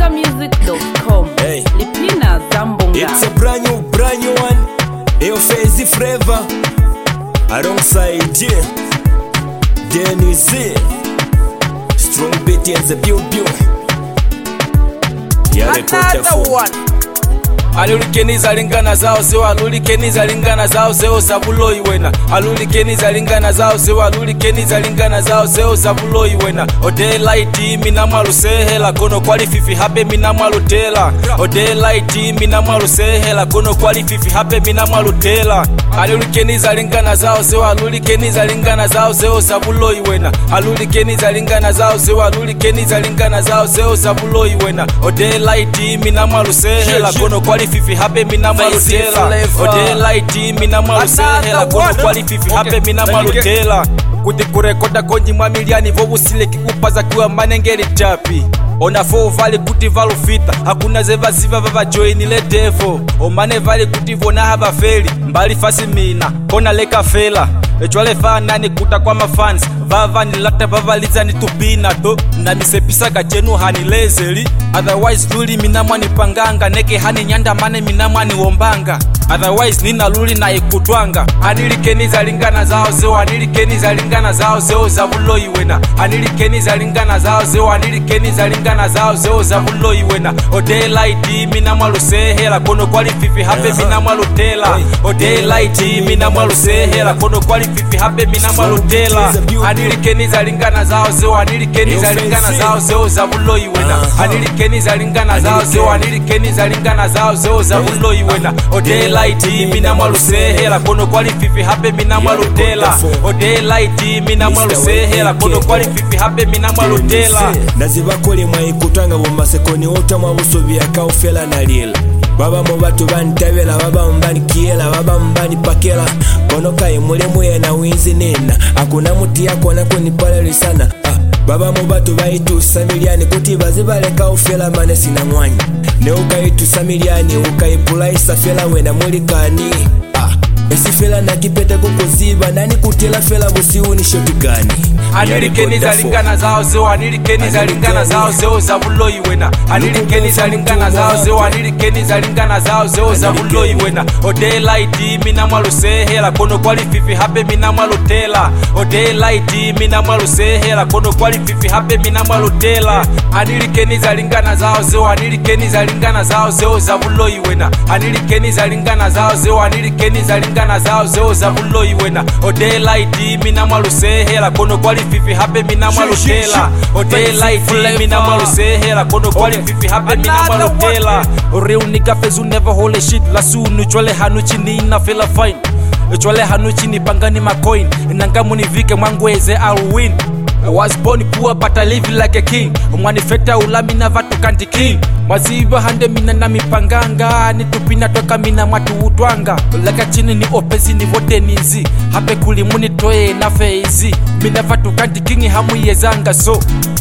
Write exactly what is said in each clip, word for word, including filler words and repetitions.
bunga music dot com. Hey. Lipina Zambonga. It's a brand new, brand new one. Ayo Fezi Flavor alongside yeah. Dennis Strong Betty and the Bill Bill. Another one. Alulikeniza lingana zao zewa alulikeniza lingana zao zeo zabuloi wena alulikeniza lingana zao zewa alulikeniza lingana zao zeo zabuloi wena ode light mina mwalu sehela kono kwali fifi hape mina mwalu tela ode light mina mwalu sehela kono kwali fifi hape mina mwalu tela alulikeniza lingana zao zewa alulikeniza lingana zao zeo zabuloi wena alulikeniza lingana zao zewa alulikeniza lingana zao zeo zabuloi wena ode light mina mwalu sehela kono kwali fifi hape mina malutela ode light mina malusehela kono kwali fifi hape mina malutela kuti kurekota konji mwa miliani vobusile kikupaza kiwa manengeri tapi ona fo vale kuti valufita hakuna zeva ziva vava joinile devo omane vale kuti vona hava feli mbali fasi mina kona leka fela echwale fanani kuta kwa mafans vava nilata vava liza nitupina to na misepisa kachenu hani lezeli otherwise luli mina mwani panganga neke hani nyanda mane mina mwani wombanga otherwise nina luli na ikutwanga anilikeniza lingana zao zeo anilikeniza lingana zao zeo zabuloi wena anilikeniza lingana zao zeo anilikeniza lingana zao zeo zabuloi wena ode light mina mwalu sehela kono kwali fifi hape mina mwalu tela ode light mina mwalu sehela kono kwali fifi hape mina mwalu tela anilikeniza lingana zao zeo anilikeniza lingana zao zeo zabuloi wena anilikeniza lingana zao zeo anilikeniza lingana zao zeo zabuloi wena ode light mina mwalu sehela kono kwali fifi hape mina mwalu tela ode light mina mwalu sehela kono kwali fifi hape mina mwalu tela nazibakole mwaikutanga bomasekoni otamwa busobi akaufela na lila baba mu batu bantabela baba mbani kiela baba mbani pakela kono kai mulemu yena winzi nena akuna muti yako nako ni pale sana ah. Baba mu batu baitu samiliani kuti bazibaleka ufela mane sina mwanya ne ukaitu samiliani ukaipulaisa fela wena mulikani ah. Esi fela na kipete kukuziba nani kutela fela busiuni shotigani anilikeniza lingana zao zeo anilikeniza lingana zao zeo zabuloi wena anilikeniza lingana zao zeo anilikeniza lingana zao zeo zabuloi wena ode light mina mwalu sehela kono kwali fifi hape mina mwalu tela ode light mina mwalu sehela kono kwali fifi hape mina mwalu tela anilikeniza lingana zao zeo anilikeniza lingana zao zeo zabuloi wena anilikeniza lingana zao zeo anilikeniza lingana zao zeo zabuloi wena ode light mina mwalu sehela kono kwali fifi hape mina mwalu tela ode light mina mwalu sehela kono kwali fifi hape mina mwalu tela real nigga fezu never hold shit la sunu chwale hanu chini na fela fine chwale hanu chini pangani macoin nanga munivike mwangweze I'll win I was born poor but I live like a king mwani feta ulami na vatu kanti king maziba hande mina na mipanganga nitupina toka mina mwatu utwanga laka chini ni opezi ni vote nizi hape kulimuni toe na feizi mina vatu kanti king hamu yezanga so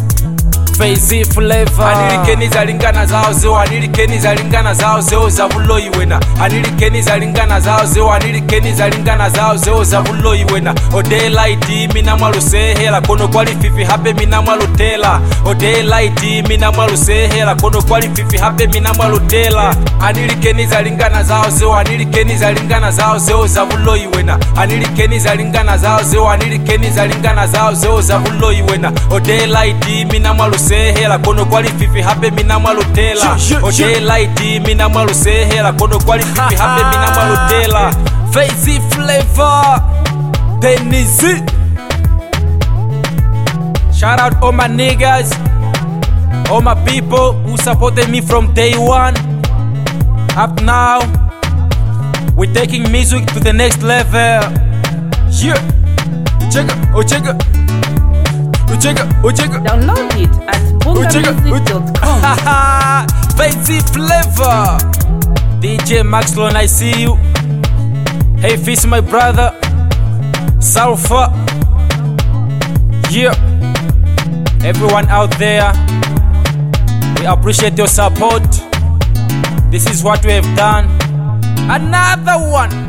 Fezi Flavor anilikeniza lingana zao zeo anilikeniza lingana zao zeo zabuloi wena anilikeniza lingana zao zeo anilikeniza lingana zao zeo zabuloi wena ode light mina mwalu sehela kono kwali fifi hape mina mwalu tela ode light mina mwalu sehela kono kwali fifi hape mina mwalu tela anilikeniza lingana zao zeo anilikeniza lingana zao zeo zabuloi wena anilikeniza lingana zao zeo anilikeniza lingana zao zeo zabuloi wena ode light mina mwalu sehela kono kwali fifi hape mina mwalu tela ode light mina mwalu sehela kono kwali fifi hape mina mwalu tela Fezi Flavor Dennis. Shout out all my niggas, all my people who supported me from day one up now. We're taking music to the next level. Yeah, check it, oh check it. Uchega, uchega. Download it at bunga music dot com. Fezi Flavor D J Maxlon, I see you. Hey Fizz, my brother Sulfur. Yeah, everyone out there, we appreciate your support. This is what we have done. Another one.